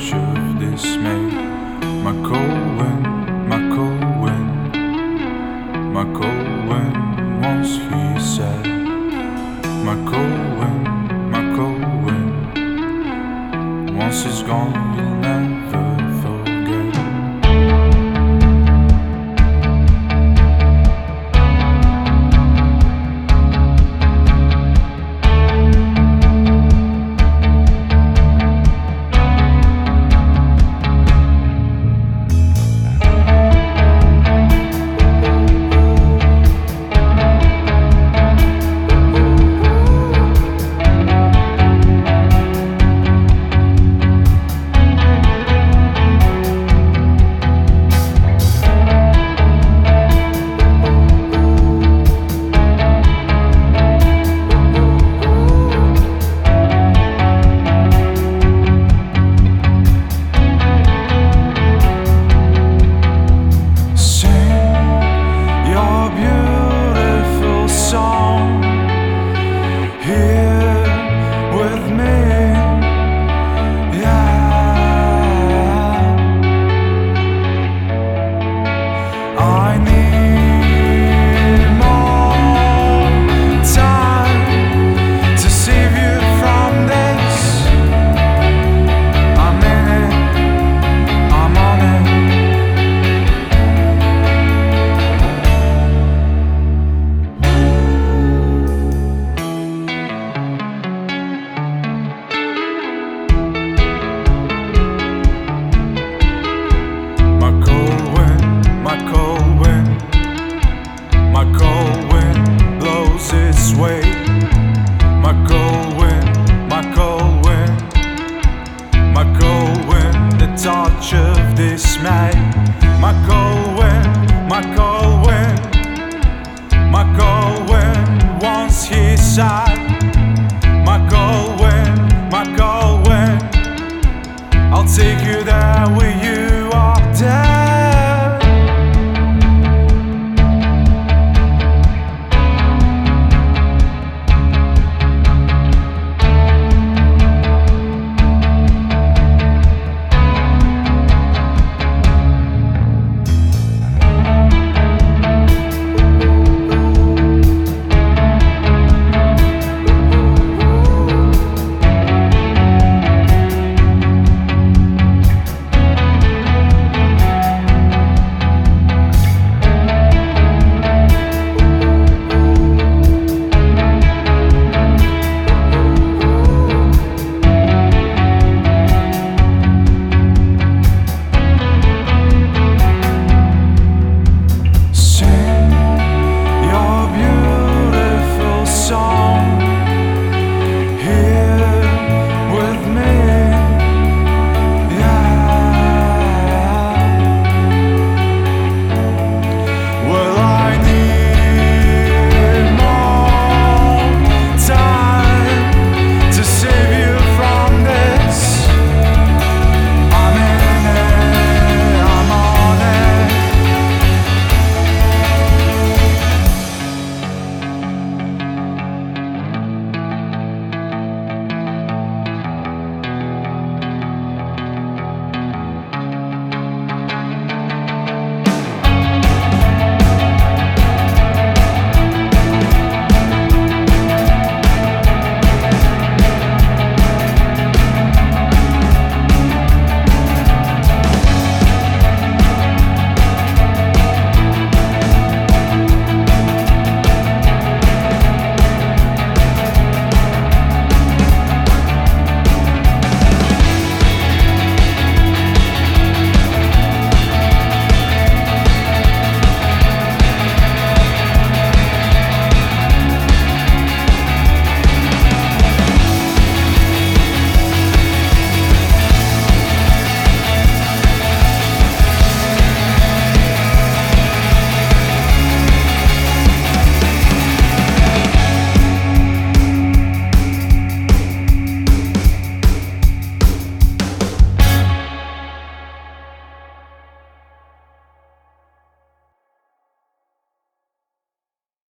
touch of dismay. My cold wind, my cold wind, my cold wind, once he said. My cold wind, my cold wind, once it's gone you'll never forget. Touch of dismay. My cold wind, my cold wind, my cold wind, once he sighed. My cold wind, my cold wind, I'll take you there with you.